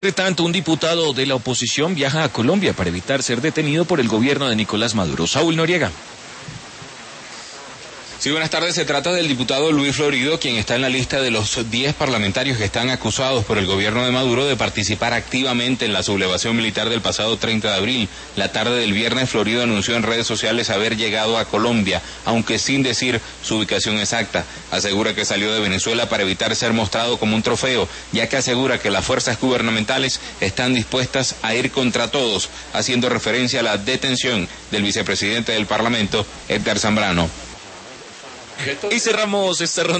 Entre tanto, un diputado de la oposición viaja a Colombia para evitar ser detenido por el gobierno de Nicolás Maduro. Saúl Noriega. Sí, buenas tardes. Se trata del diputado Luis Florido, quien está en la lista de los 10 parlamentarios que están acusados por el gobierno de Maduro de participar activamente en la sublevación militar del pasado 30 de abril. La tarde del viernes, Florido anunció en redes sociales haber llegado a Colombia, aunque sin decir su ubicación exacta. Asegura que salió de Venezuela para evitar ser mostrado como un trofeo, ya que asegura que las fuerzas gubernamentales están dispuestas a ir contra todos, haciendo referencia a la detención del vicepresidente del Parlamento, Edgar Zambrano. Y cerramos esta ronda.